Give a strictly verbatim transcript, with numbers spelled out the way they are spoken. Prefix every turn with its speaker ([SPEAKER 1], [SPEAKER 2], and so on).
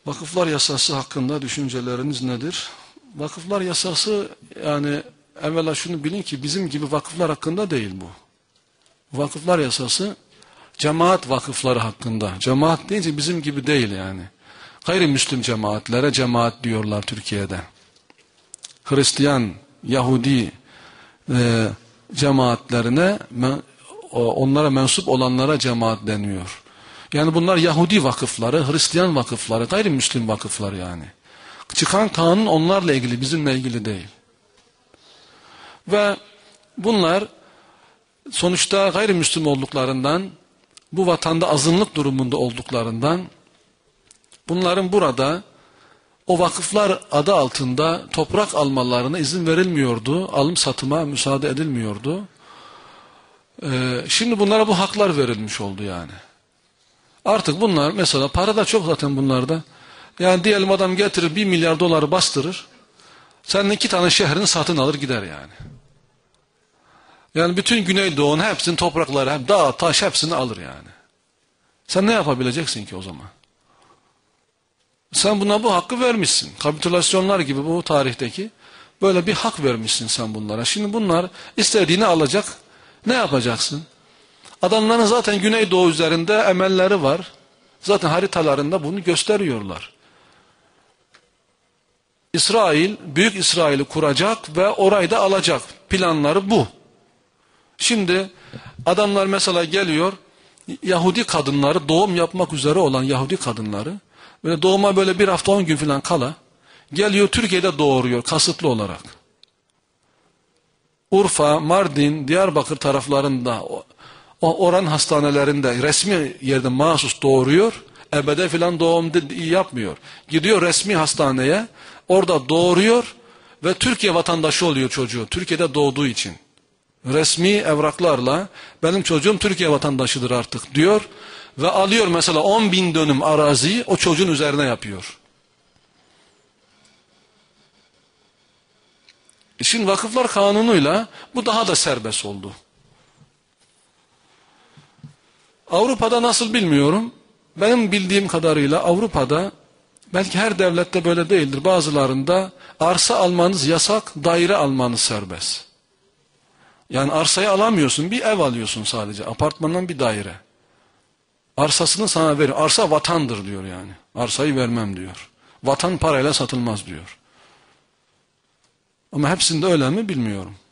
[SPEAKER 1] Vakıflar yasası hakkında düşünceleriniz nedir? Vakıflar yasası, yani evvela şunu bilin ki bizim gibi vakıflar hakkında değil bu. Vakıflar yasası cemaat vakıfları hakkında. Cemaat deyince bizim gibi değil yani. Gayrimüslim cemaatlere cemaat diyorlar Türkiye'de. Hristiyan, Yahudi e, cemaatlerine, onlara mensup olanlara cemaat deniyor. Yani bunlar Yahudi vakıfları, Hristiyan vakıfları, gayrimüslim vakıfları yani. Çıkan kanun onlarla ilgili, bizimle ilgili değil. Ve bunlar sonuçta gayrimüslim olduklarından, bu vatanda azınlık durumunda olduklarından, bunların burada o vakıflar adı altında toprak almalarına izin verilmiyordu, alım satıma müsaade edilmiyordu. Ee, şimdi bunlara bu haklar verilmiş oldu yani. Artık bunlar mesela, para da çok zaten bunlarda. Yani diyelim adam getirir bir milyar doları bastırır, senin iki tane şehrini satın alır gider yani. Yani bütün Güneydoğu'nun hepsinin toprakları, hem dağ, taş hepsini alır yani. Sen ne yapabileceksin ki o zaman? Sen buna bu hakkı vermişsin. Kapitülasyonlar gibi bu tarihteki böyle bir hak vermişsin sen bunlara. Şimdi bunlar istediğini alacak. Ne yapacaksın? Adamların zaten Güneydoğu üzerinde emelleri var. Zaten haritalarında bunu gösteriyorlar. İsrail, Büyük İsrail'i kuracak ve orayı da alacak. Planları bu. Şimdi adamlar mesela geliyor, Yahudi kadınları, doğum yapmak üzere olan Yahudi kadınları, böyle doğuma böyle bir hafta on gün falan kala, geliyor Türkiye'de doğuruyor kasıtlı olarak. Urfa, Mardin, Diyarbakır taraflarında, o oran hastanelerinde resmi yerde mahsus doğuruyor, ebede filan doğum yapmıyor. Gidiyor resmi hastaneye, orada doğuruyor ve Türkiye vatandaşı oluyor çocuğu, Türkiye'de doğduğu için. Resmi evraklarla benim çocuğum Türkiye vatandaşıdır artık diyor ve alıyor mesela on bin dönüm araziyi o çocuğun üzerine yapıyor. Şimdi vakıflar kanunuyla bu daha da serbest oldu. Avrupa'da nasıl bilmiyorum. Benim bildiğim kadarıyla Avrupa'da, belki her devlette böyle değildir, bazılarında arsa almanız yasak, daire almanız serbest. Yani arsayı alamıyorsun, bir ev alıyorsun sadece, apartmandan bir daire. Arsasını sana veriyor. Arsa vatandır diyor yani. Arsayı vermem diyor. Vatan parayla satılmaz diyor. Ama hepsinde öyle mi bilmiyorum.